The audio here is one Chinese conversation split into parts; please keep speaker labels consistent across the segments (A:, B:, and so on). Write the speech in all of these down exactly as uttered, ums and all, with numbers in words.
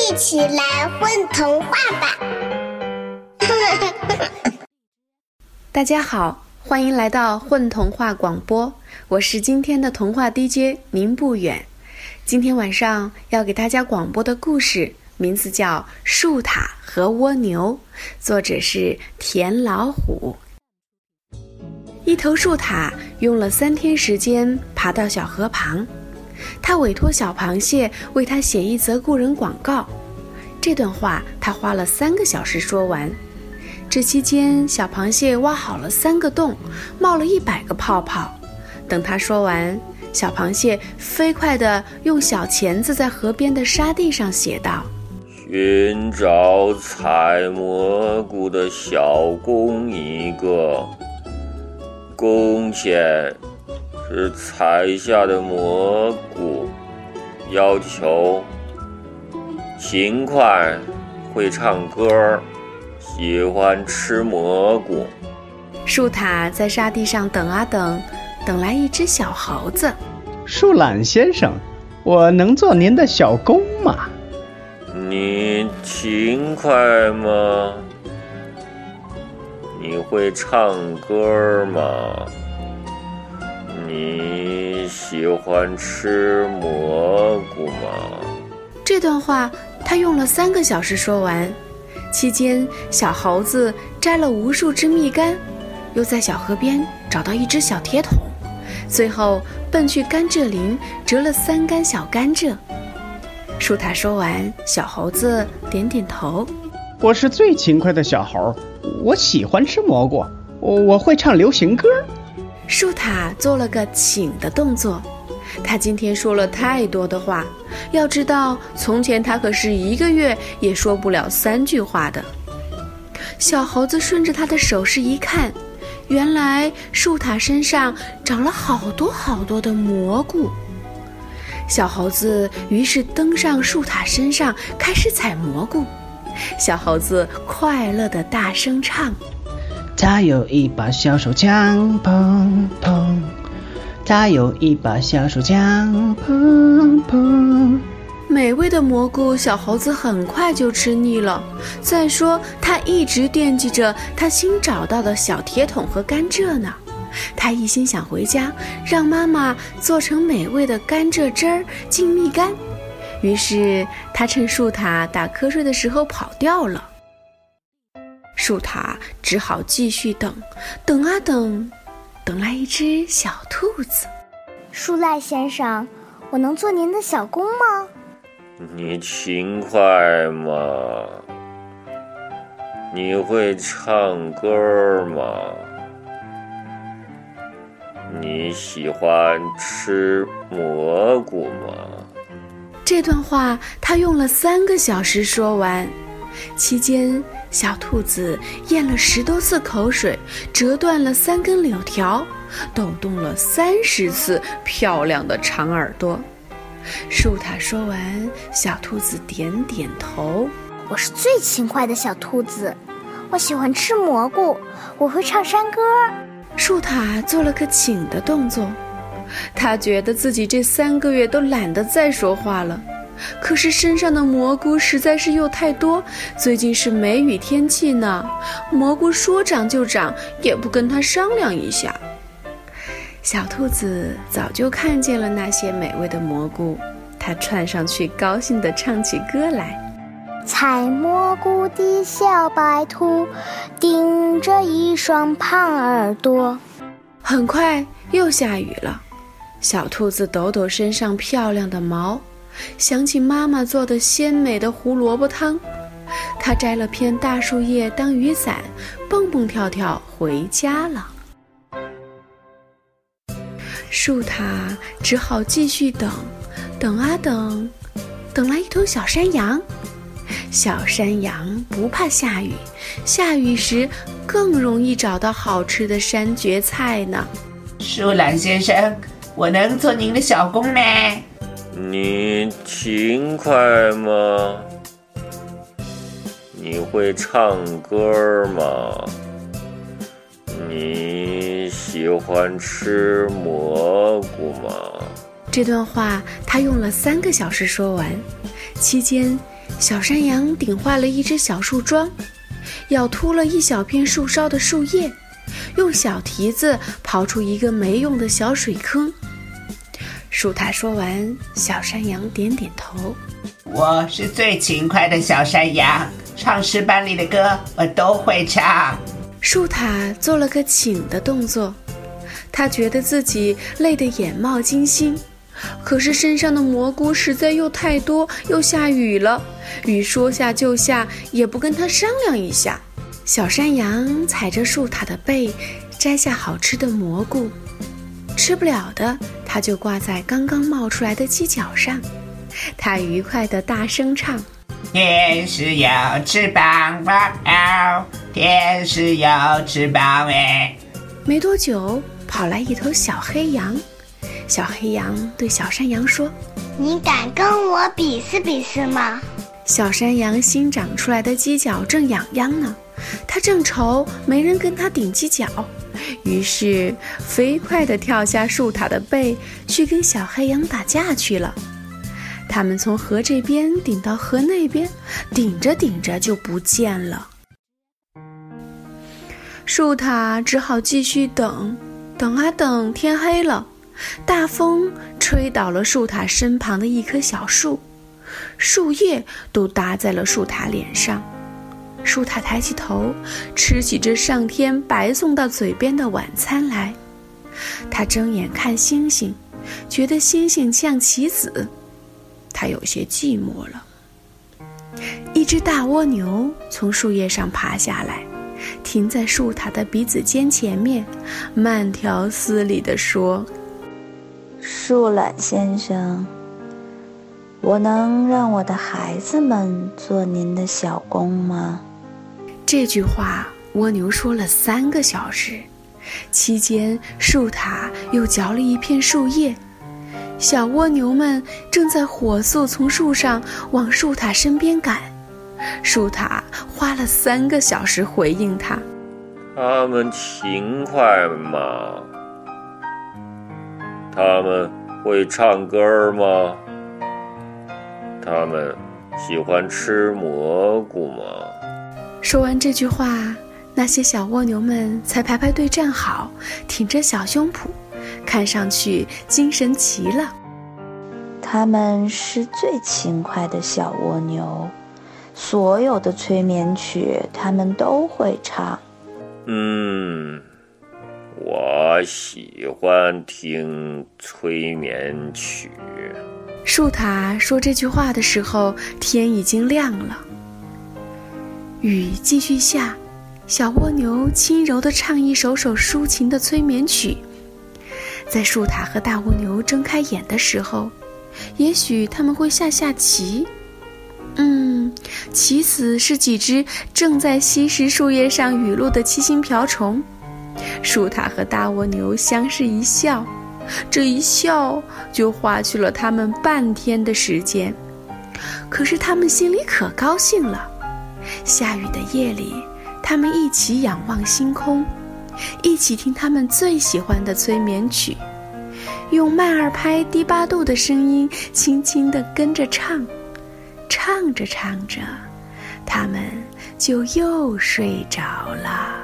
A: 一起来混童话吧！
B: 大家好，欢迎来到混童话广播，我是今天的童话 D J 宁不远。今天晚上要给大家广播的故事名字叫《树塔和蜗牛》，作者是田老虎。一头树塔用了三天时间爬到小河旁，他委托小螃蟹为他写一则雇人广告。这段话他花了三个小时说完。这期间，小螃蟹挖好了三个洞，冒了一百个泡泡。等他说完，小螃蟹飞快地用小钳子在河边的沙地上写道：
C: 寻找采蘑菇的小工一个，工钱是采下的蘑菇，要求勤快，会唱歌，喜欢吃蘑菇。
B: 树塔在沙地上等啊等，等来一只小猴子。
D: 树懒先生，我能做您的小工吗？
C: 你勤快吗？你会唱歌吗？你喜欢吃蘑菇吗？
B: 这段话他用了三个小时说完，期间小猴子摘了无数只蜜柑，又在小河边找到一只小铁桶，最后奔去甘蔗林折了三杆小甘蔗。树塔说完，小猴子点点头。
D: 我是最勤快的小猴，我喜欢吃蘑菇，我我会唱流行歌。
B: 树塔做了个请的动作，他今天说了太多的话，要知道从前他可是一个月也说不了三句话的。小猴子顺着他的手势一看，原来树塔身上长了好多好多的蘑菇。小猴子于是登上树塔身上，开始采蘑菇。小猴子快乐地大声唱：
D: 他有一把小手枪，砰砰，他有一把小手枪，砰砰。
B: 美味的蘑菇，小猴子很快就吃腻了。再说，他一直惦记着他新找到的小铁桶和甘蔗呢。他一心想回家，让妈妈做成美味的甘蔗汁儿浸蜜柑。于是他趁树塔打瞌睡的时候跑掉了。树塔只好继续等，等啊等，等来一只小兔子。
A: 树赖先生，我能做您的小工吗？
C: 你勤快吗？你会唱歌吗？你喜欢吃蘑菇吗？
B: 这段话他用了三个小时说完，期间小兔子咽了十多次口水，折断了三根柳条，抖动了三十次漂亮的长耳朵。树塔说完，小兔子点点头。
A: 我是最勤快的小兔子，我喜欢吃蘑菇，我会唱山歌。
B: 树塔做了个请的动作，他觉得自己这三个月都懒得再说话了。可是身上的蘑菇实在是又太多，最近是梅雨天气呢，蘑菇说长就长，也不跟他商量一下。小兔子早就看见了那些美味的蘑菇，它窜上去高兴地唱起歌来。
A: 采蘑菇的小白兔，顶着一双胖耳朵。
B: 很快又下雨了，小兔子抖抖身上漂亮的毛，想起妈妈做的鲜美的胡萝卜汤，它摘了片大树叶当雨伞，蹦蹦跳跳回家了。树塔只好继续等，等啊等，等来一头小山羊。小山羊不怕下雨，下雨时更容易找到好吃的山蕨菜呢。
E: 树懒先生，我能做您的小工吗？
C: 你勤快吗？你会唱歌吗？你喜欢吃蘑菇吗？
B: 这段话他用了三个小时说完，期间小山羊顶坏了一只小树桩，咬秃了一小片树梢的树叶，用小蹄子刨出一个没用的小水坑。树塔说完，小山羊点点头。
E: 我是最勤快的小山羊，唱诗班里的歌我都会唱。
B: 树塔做了个请的动作，他觉得自己累得眼冒金星，可是身上的蘑菇实在又太多，又下雨了，雨说下就下，也不跟他商量一下。小山羊踩着树塔的背，摘下好吃的蘑菇，吃不了的他就挂在刚刚冒出来的犄角上，他愉快地大声唱：
E: 天使有翅膀，哇哦！天使有翅膀哎！
B: 没多久，跑来一头小黑羊。小黑羊对小山羊说：
A: 你敢跟我比试比试吗？
B: 小山羊新长出来的犄角正痒痒呢，他正愁没人跟他顶犄角，于是飞快地跳下树塔的背，去跟小黑羊打架去了。他们从河这边顶到河那边，顶着顶着就不见了。树塔只好继续等，等啊等，天黑了，大风吹倒了树塔身旁的一棵小树，树叶都搭在了树塔脸上。树塔抬起头，吃起这上天白送到嘴边的晚餐来。他睁眼看星星，觉得星星像棋子，他有些寂寞了。一只大蜗牛从树叶上爬下来，停在树塔的鼻子尖前面，慢条斯理地说：
F: 树懒先生，我能让我的孩子们做您的小工吗？
B: 这句话蜗牛说了三个小时，期间树塔又嚼了一片树叶。小蜗牛们正在火速从树上往树塔身边赶，树塔花了三个小时回应他：
C: 他们勤快吗？他们会唱歌吗？他们喜欢吃蘑菇吗？
B: 说完这句话，那些小蜗牛们才排排队站好，挺着小胸脯，看上去精神齐了。
F: 他们是最勤快的小蜗牛，所有的催眠曲他们都会唱。
C: 嗯，我喜欢听催眠曲。
B: 树塔说这句话的时候，天已经亮了。雨继续下，小蜗牛轻柔地唱一首首抒情的催眠曲。在树塔和大蜗牛睁开眼的时候，也许他们会下下棋。嗯，棋子是几只正在吸食树叶上雨露的七星瓢虫。树塔和大蜗牛相视一笑，这一笑就花去了他们半天的时间。可是他们心里可高兴了。下雨的夜里，他们一起仰望星空，一起听他们最喜欢的催眠曲，用慢二拍低八度的声音轻轻地跟着唱。唱着唱着，他们就又睡着了。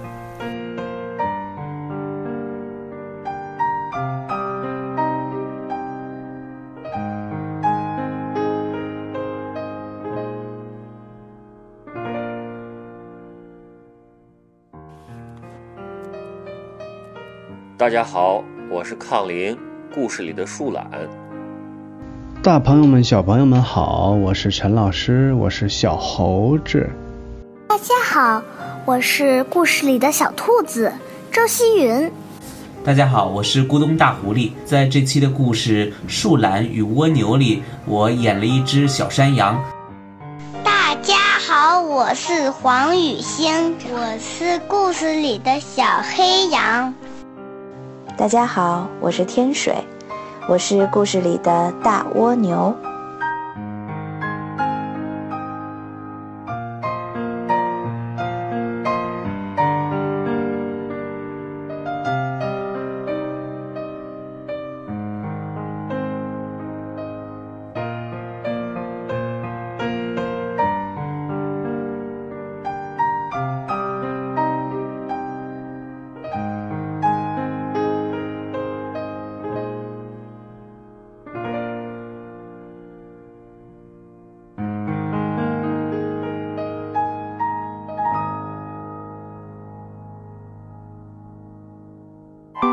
C: 大家好，我是抗林，故事里的树懒。
D: 大朋友们小朋友们好，我是陈老师，我是小猴子。
A: 大家好，我是故事里的小兔子周希云。
G: 大家好，我是咕咚大狐狸。在这期的故事《树懒与蜗牛》里，我演了一只小山羊。
A: 大家好，我是黄雨欣，我是故事里的小黑羊。
F: 大家好，我是天水，我是故事里的大蜗牛。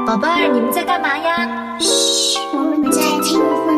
H: 宝贝儿，你们在干嘛呀？
A: 嘘，我们在听混